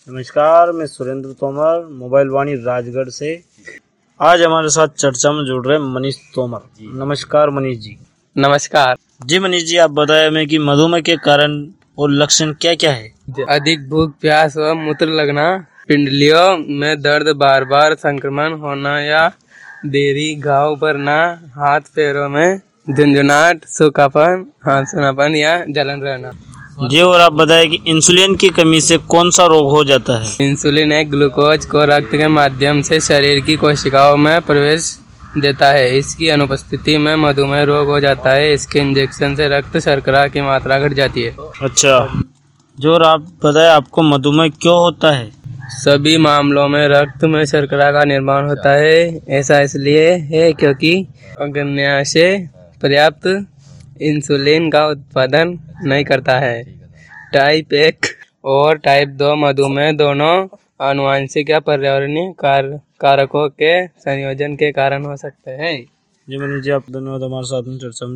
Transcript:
नमस्कार, मैं सुरेंद्र तोमर, मोबाइल वाणी राजगढ़ से। आज हमारे साथ चर्चा में जुड़ रहे मनीष तोमर। नमस्कार मनीष जी। नमस्कार जी मनीष जी, आप बताएं हमें कि मधुमेह के कारण और लक्षण क्या क्या है। अधिक भूख, प्यास व मूत्र लगना, पिंडलियों में दर्द, बार बार संक्रमण होना या देरी, घाव भरना, हाथ पैरों में झुंझुनाहट, सूखापन, सूनापन या जलन रहना। जी, और आप बताएं कि इंसुलिन की कमी से कौन सा रोग हो जाता है। इंसुलिन एक ग्लूकोज को रक्त के माध्यम से शरीर की कोशिकाओं में प्रवेश देता है। इसकी अनुपस्थिति में मधुमेह रोग हो जाता है। इसके इंजेक्शन से रक्त शर्करा की मात्रा घट जाती है। अच्छा, जो और आप बताएं आपको मधुमेह क्यों होता है। सभी मामलों में रक्त में शर्करा का निर्माण होता है। ऐसा इसलिए है क्योंकि अग्न्याशय पर्याप्त इंसुलिन का उत्पादन नहीं करता है। टाइप 1 और टाइप 2 मधुमेह दोनों आनुवंशिक या पर्यावरणीय कारकों के संयोजन के कारण हो सकते हैं। जी मनीष जी, आप धन्यवाद हमारे साथ में चर्चा में